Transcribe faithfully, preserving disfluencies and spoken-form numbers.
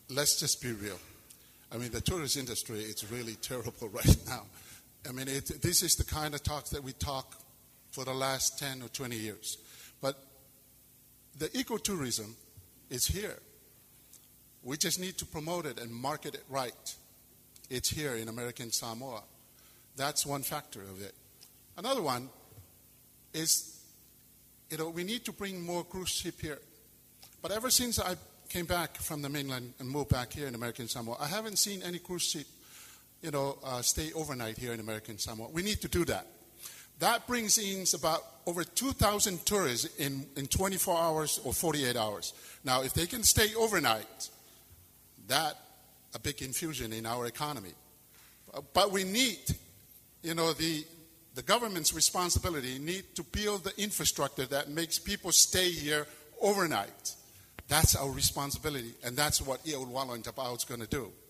let's just be real. I mean, the tourist industry is really terrible right now. I mean, it, this is the kind of talk that we talk for the last ten or twenty years. But the ecotourism is here. We just need to promote it and market it right. It's here in American Samoa. That's one factor of it. Another one is, you know, we need to bring more cruise ship here. But ever since I came back from the mainland and moved back here in American Samoa, I haven't seen any cruise ship, you know, uh, stay overnight here in American Samoa. We need to do that. That brings in about over two thousand tourists in, in twenty-four hours or forty-eight hours. Now, if they can stay overnight, that a big infusion in our economy. But we need, you know, the the government's responsibility need to build the infrastructure that makes people stay here overnight. That's our responsibility, and that's what Ia'uloalo and Tapao is going to do.